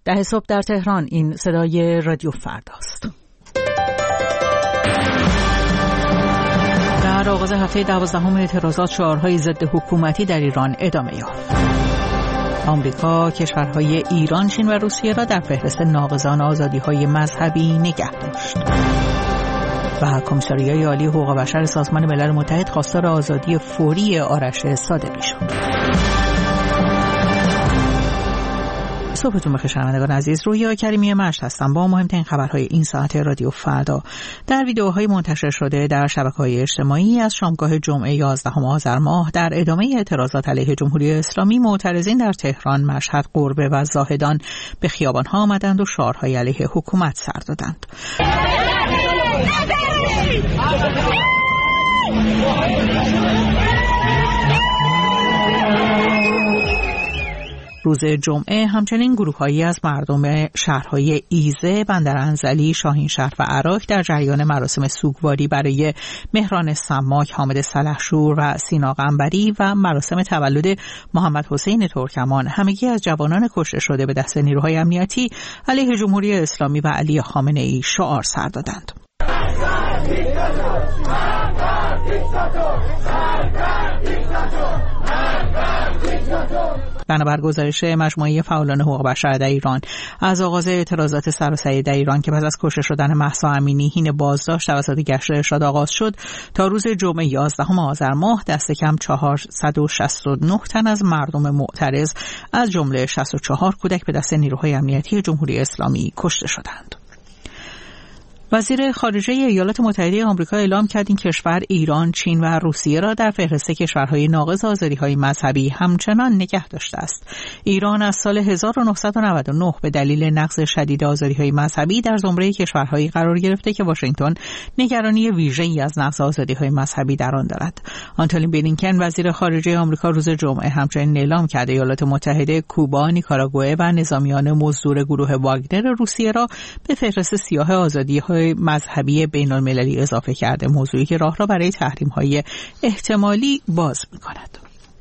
10 صبح در تهران. این صدای رادیو فرداست. در آغاز هفته 12 اعتراضات شعارهای ضد حکومتی در ایران ادامه یافت. آمریکا کشورهای ایران، چین و روسیه را در فهرست ناقضان آزادی‌های مذهبی نگه داشت. و کمیساریای عالی حقوق بشر سازمان ملل متحد خواستار آزادی فوری آرش صادقی شد. صبحتون بخیر شنوندگان عزیز، رویا کریمی مشت هستم با مهمترین خبرهای این ساعت رادیو فردا. در ویدیوهای منتشر شده در شبکه‌های اجتماعی از شامگاه جمعه 11 آذر ماه در ادامه اعتراضات علیه جمهوری اسلامی، معترضین در تهران، مشهد، قربه و زاهدان به خیابان‌ها آمدند و شعارهای علیه حکومت سر دادند. روز جمعه همچنین گروه‌هایی از مردم شهرهای ایزه، بندرانزلی، شاهینشهر و عراق در جریان مراسم سوگواری برای مهران سماک، حامد سلحشور و سینا قنبری و مراسم تولد محمد حسین ترکمان، همگی از جوانان کشته شده به دست نیروهای امنیتی علیه جمهوری اسلامی و علی خامنه‌ای شعار سر دادند. بنابر گزارش مجموعه فعالان حقوق بشر در ایران، از آغاز اعتراضات سراسری در ایران که پس از کشته شدن مهسا امینی حین بازداشت توسط گشت ارشاد آغاز شد تا روز جمعه 11 آذر ماه، دست کم 469 تن از مردم معترض از جمله 64 کودک به دست نیروهای امنیتی جمهوری اسلامی کشته شدند. وزیر خارجه ایالات متحده آمریکا اعلام کرد این کشور ایران، چین و روسیه را در فهرست کشورهای ناقض آزادی‌های مذهبی همچنان نگه داشته است. ایران از سال 1999 به دلیل نقض شدید آزادی‌های مذهبی در زمره کشورهایی قرار گرفته که واشنگتن نگرانی ویژه‌ای از نقض آزادی‌های مذهبی در آن دارد. آنتونی بلینکن وزیر خارجه آمریکا روز جمعه همچنین اعلام کرد ایالات متحده کوبا، نیکاراگوئه و نظامیان مزدور گروه واگنر روسیه را به فهرست سیاه آزادی‌های مذهبی بین‌المللی اضافه کرده، موضوعی که راه را برای تحریم‌های احتمالی باز می‌کند.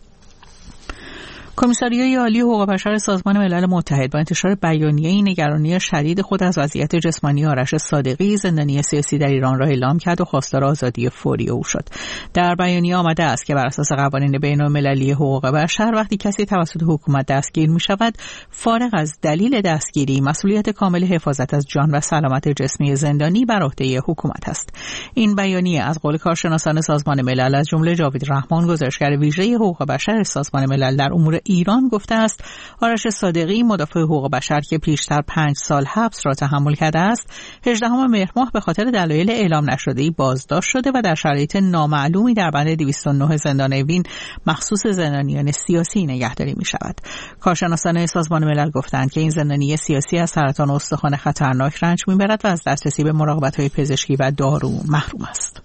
کمیساریای عالی حقوق بشر سازمان ملل متحد با انتشار بیانیه‌ای نگرانی شدید خود از وضعیت جسمانی آرش صادقی، زندانی سیاسی در ایران را اعلام کرد و خواستار آزادی فوری او شد. در بیانیه آمده است که بر اساس قوانین بین‌المللی حقوق بشر وقتی کسی توسط حکومت دستگیر می‌شود، فارغ از دلیل دستگیری، مسئولیت کامل حفاظت از جان و سلامت جسمی زندانی بر عهده حکومت است. این بیانیه از قول کارشناسان سازمان ملل از جمله جاوید رحمان، گزارشگر ویژه حقوق بشر سازمان ملل در امور ایران، گفته است آرش صادقی، مدافع حقوق بشر که پیشتر 5 سال حبس را تحمل کرده است، 18 مهر ماه به خاطر دلایل اعلام نشده‌ای بازداشت شده و در شرایط نامعلومی در بند 209 زندان اوین مخصوص زندانیان سیاسی نگهداری می شود. کارشناسان سازمان ملل گفتند که این زندانی سیاسی از سرطان استخوان خطرناک رنج می برد و از دسترسی به مراقبت‌های پزشکی و دارو محروم است.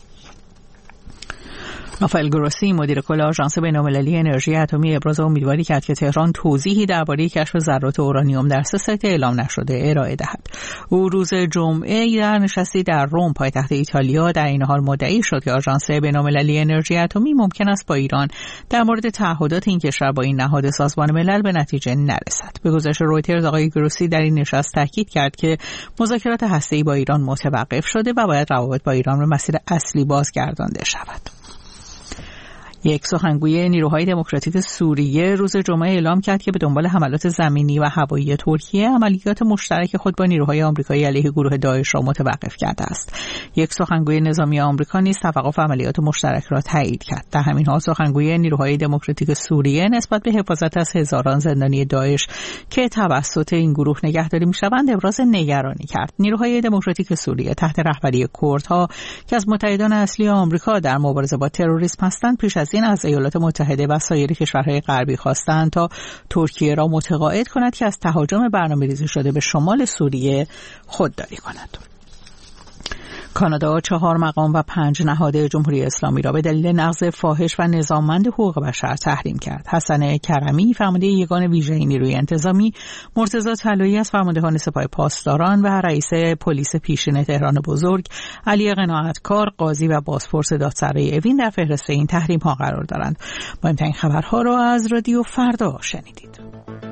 رافائل گروسی، مدیر کل آژانس بین‌المللی انرژی اتمی، ابراز امیدواری کرد که تهران توضیحی درباره کشف ذرات اورانیوم در 3 سایت اعلام نشده ارائه دهد. او روز جمعه در نشستی در روم، پایتخت ایتالیا، در این حال مدعی شد که آژانس بین‌المللی انرژی اتمی ممکن است با ایران در مورد تعهدات این کشور با این نهاد سازمان ملل به نتیجه نرسد. به گزارش رویترز، آقای گروسی در این نشست تاکید کرد که مذاکرات هسته‌ای با ایران متوقف شده و باید روابط با ایران به مسیر اصلی بازگردانده شود. یک سخنگوی نیروهای دموکراتیک سوریه روز جمعه اعلام کرد که به دنبال حملات زمینی و هوایی ترکیه، عملیات مشترک خود با نیروهای آمریکایی علیه گروه داعش را متوقف کرده است. یک سخنگوی نظامی آمریکا نیز توقف عملیات مشترک را تایید کرد. در همین حال سخنگوی نیروهای دموکراتیک سوریه نسبت به حفاظت از هزاران زندانی داعش که توسط این گروه نگهداری می‌شوند ابراز نگرانی کرد. نیروهای دموکراتیک سوریه تحت رهبری کردها که از متحدان اصلی آمریکا در مبارزه با تروریسم هستند، پیش از این از ایالات متحده و سایر کشورهای غربی خواستند تا ترکیه را متقاعد کند که از تهاجم برنامه‌ریزی شده به شمال سوریه خودداری کند. کانادا 4 مقام و 5 نهاد جمهوری اسلامی را به دلیل نقض فاحش و نظاممند حقوق بشر تحریم کرد. حسن کرمی، فرمانده یگان ویژه نیروی انتظامی، مرتضی طلایی از فرماندهان سپاه پاسداران و رئیس پلیس پیشین تهران بزرگ، علی قناعتکار، قاضی و بازپرس دادسرای اوین در فهرست این تحریم ها قرار دارند. مهمترین خبرها را از رادیو فردا شنیدید.